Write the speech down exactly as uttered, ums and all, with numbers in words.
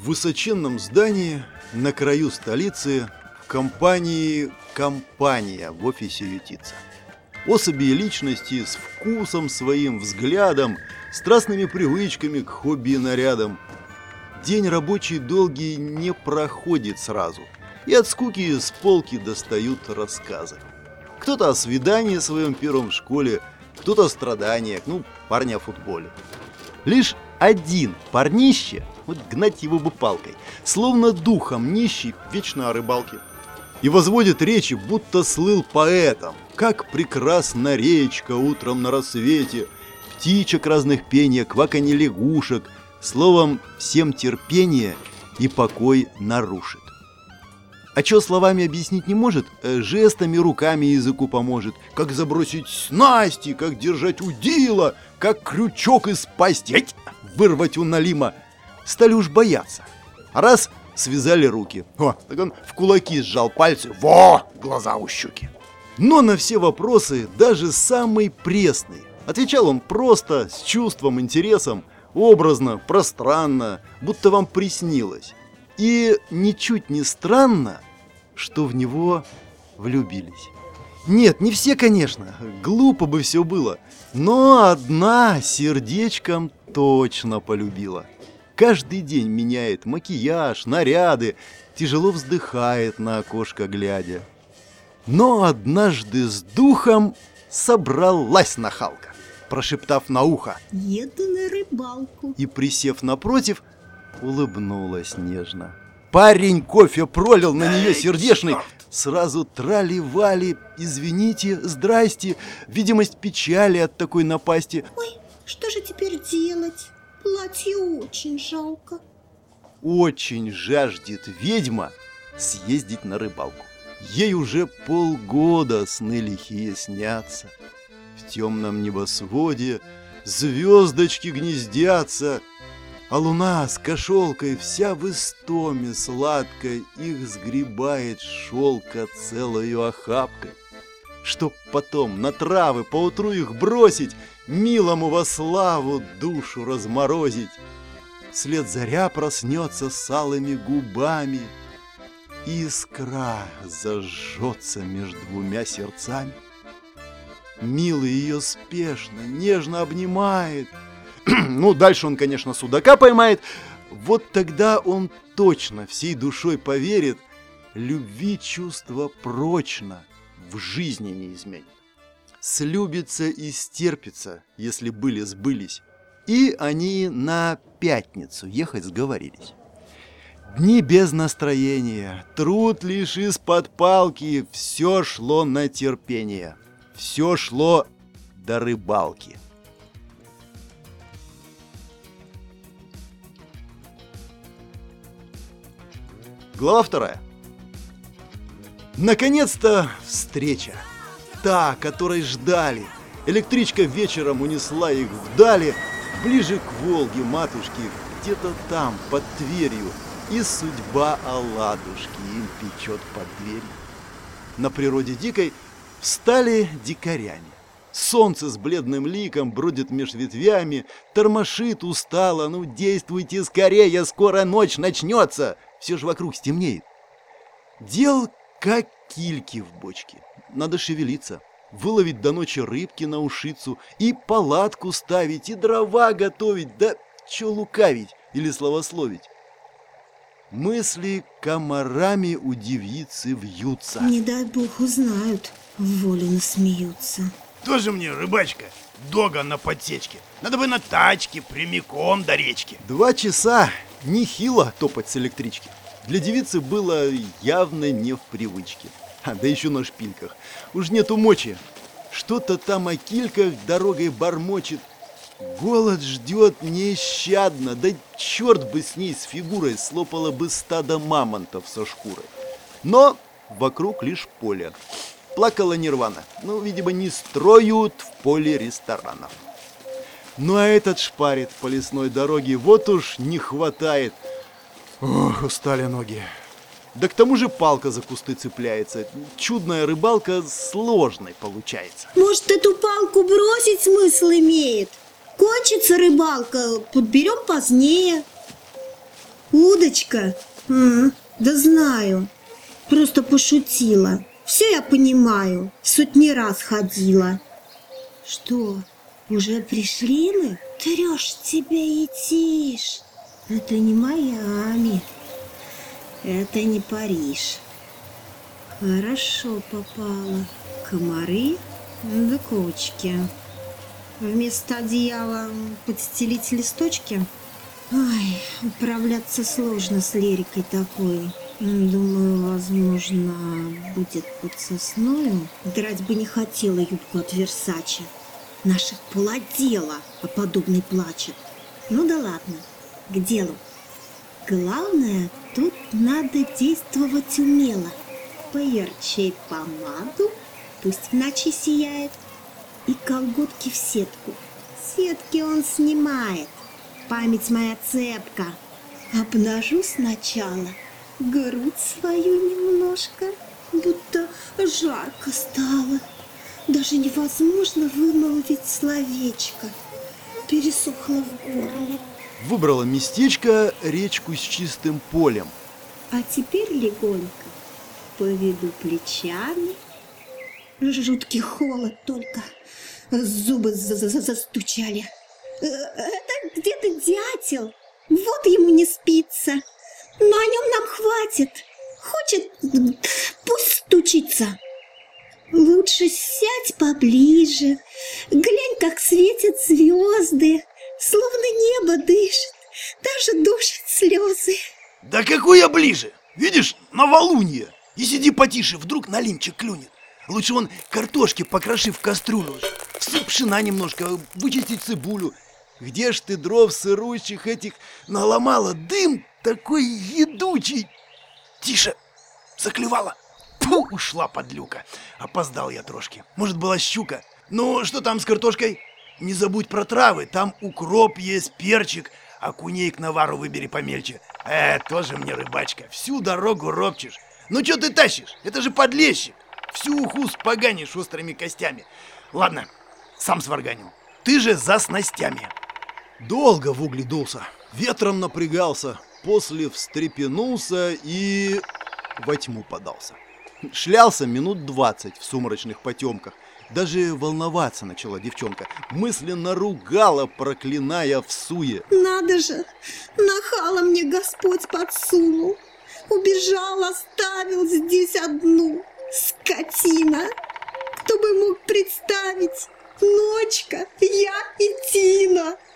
В высоченном здании на краю столицы в компании компания в офисе ютится. Особи и личности с вкусом своим, взглядом, страстными привычками к хобби и нарядам. День рабочий долгий не проходит сразу, и от скуки с полки достают рассказы. Кто-то о свидании своем первом в школе, кто-то о страданиях, ну, парни о футболе. Лишь один парнище, вот гнать его бы палкой, словно духом нищий, вечно о рыбалке. И возводит речи, будто слыл поэтом. Как прекрасна речка утром на рассвете, птичек разных пения, кваканье лягушек. Словом, всем терпение и покой нарушит. А чё словами объяснить не может, жестами, руками языку поможет. Как забросить снасти, как держать удила, как крючок из пасти вырвать у налима. Стали уж бояться. А раз связали руки, о, так он в кулаки сжал пальцы, во, глаза у щуки. Но на все вопросы, даже самый пресный, отвечал он просто, с чувством, интересом, образно, пространно, будто вам приснилось. И ничуть не странно, что в него влюбились. Нет, не все, конечно, глупо бы все было, но одна сердечком точно полюбила. Каждый день меняет макияж, наряды, тяжело вздыхает на окошко глядя. Но однажды с духом собралась нахалка, прошептав на ухо: «Еду на рыбалку». И, присев напротив, улыбнулась нежно. Парень кофе пролил на нее сердечный. Сразу трали-вали, извините, здрасте, видимость печали от такой напасти. Ой, что же теперь делать? Платье очень жалко. Очень жаждет ведьма съездить на рыбалку. Ей уже полгода сны лихие снятся. В темном небосводе звездочки гнездятся, а луна с кошелкой вся в истоме сладкой их сгребает шелка целою охапкой. Чтоб потом на травы поутру их бросить, милому во славу душу разморозить. Вслед заря проснется с алыми губами, искра зажжется между двумя сердцами. Милый ее спешно, нежно обнимает. Ну, дальше он, конечно, судака поймает. Вот тогда он точно всей душой поверит, любви чувство прочно в жизни не изменит. Слюбится и стерпится, если были сбылись. И они на пятницу ехать сговорились. Дни без настроения, труд лишь из-под палки, все шло на терпение, все шло до рыбалки. Глава вторая. Наконец-то встреча. Та, которой ждали. Электричка вечером унесла их вдали, ближе к Волге, матушке, где-то там, под Тверью. И судьба оладушки им печет под дверью. На природе дикой встали дикарями. Солнце с бледным ликом бродит меж ветвями, тормошит устало. Ну, действуйте скорее, скоро ночь начнется. Все же вокруг стемнеет. Дел как кильки в бочке. Надо шевелиться, выловить до ночи рыбки на ушицу, и палатку ставить, и дрова готовить, да чё лукавить или словословить. Мысли комарами у девицы вьются. Не дай бог узнают, в волю насмеются. Тоже мне рыбачка, дога на подсечке. Надо бы на тачке прямиком до речки. Два часа нехило топать с электрички. Для девицы было явно не в привычке. А, да еще на шпильках. Уж нету мочи. Что-то там о кильках дорогой бормочет. Голод ждет нещадно. Да черт бы с ней, с фигурой, слопало бы стадо мамонтов со шкурой. Но вокруг лишь поле. Плакала Нирвана. Ну, видимо, не строят в поле ресторанов. Ну, а этот шпарит по лесной дороге. Вот уж не хватает. Ох, устали ноги. Да к тому же палка за кусты цепляется. Чудная рыбалка сложной получается. Может, эту палку бросить смысл имеет? Кончится рыбалка, подберем позднее. Удочка? М, да знаю. Просто пошутила. Все я понимаю. Сотни раз ходила. Что, уже пришли мы? Трешь тебя и тишь. Это не Майами. Это не Париж. Хорошо попала. Комары да кочки. Вместо одеяла подстелить листочки. Ой, управляться сложно с лирикой такой. Думаю, возможно, будет под сосною. Драть бы не хотела юбку от Версачи. Наших полотела о подобной плачет. Ну да ладно, к делу. Главное, тут надо действовать умело. Поярче помаду, пусть в ночи сияет. И колготки в сетку. Сетки он снимает. Память моя цепка. Обнажу сначала грудь свою немножко, будто жарко стало. Даже невозможно вымолвить словечко. Пересохло в горле. Выбрала местечко, речку с чистым полем. А теперь легонько поведу плечами. Жуткий холод только. Зубы за -за -за застучали. Это где-то дятел. Вот ему не спится. Но о нем нам хватит. Хочет, пусть стучится. Лучше сядь поближе. Глянь, как светят звезды. Словно небо дышит. Даже душит слезы. Да какой я ближе? Видишь, новолунье. И сиди потише, вдруг на лимчик клюнет. Лучше вон картошки покроши в кастрюлю. Всыпь пшена немножко, вычисти цибулю. Где ж ты дров сырущих этих наломала? Дым такой едучий. Тише, заклевала. Фу, ушла подлюка. Опоздал я трошки. Может, была щука. Ну, что там с картошкой? Не забудь про травы. Там укроп есть, перчик. Окуней к навару выбери помельче. Э, тоже мне рыбачка. Всю дорогу ропчешь. Ну, что ты тащишь? Это же подлещик. Всю уху споганишь острыми костями. Ладно, сам сварганю. Ты же за снастями. Долго в угли дулся, ветром напрягался, после встрепенулся и во тьму подался. Шлялся минут двадцать в сумрачных потемках. Даже волноваться начала девчонка. Мысленно ругала, проклиная всуе. Надо же, нахала мне Господь подсунул. Убежал, оставил здесь одну. Скотина! Кто бы мог представить? Ночка, я и Тина.